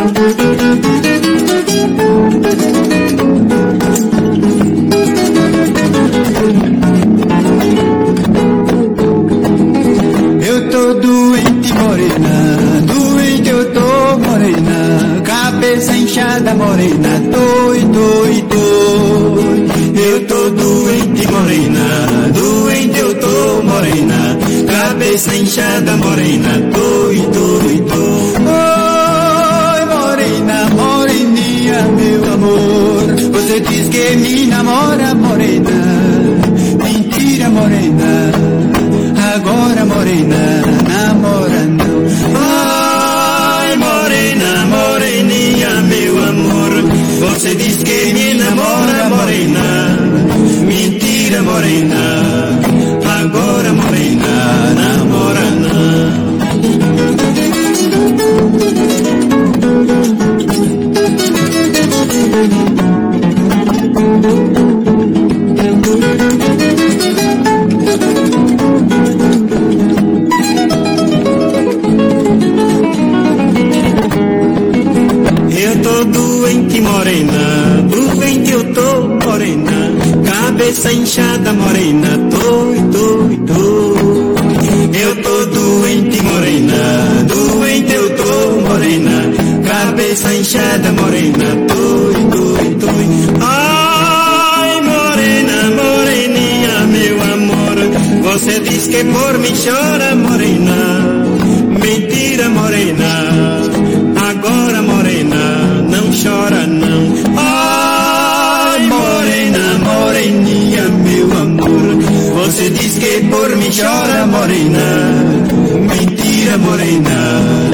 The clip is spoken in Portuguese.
Eu tô doente, morena, doente eu tô, morena, cabeça inchada, morena, tô. Eu tô doente, morena, doente eu tô, morena, cabeça inchada, morena, tô. Oi, morena, moreninha, meu amor, você diz que me namora, morena, mentira, morena, agora, morena, namora não. Ai, morena, moreninha, meu amor, você diz que me namora, morena, mentira, morena, agora, morena, namora não. Eu tô doente, morena, doente eu tô, morena, cabeça inchada, morena, tô. Eu tô doente, morena, doente eu tô, morena, cabeça inchada, morena, tô. Ai, morena, moreninha, meu amor, você diz que por mim chora, morena, mentira, morena, agora, morena, não chora não. Ai, morena, moreninha, meu amor, você diz que por mim chora, morena, mentira, morena,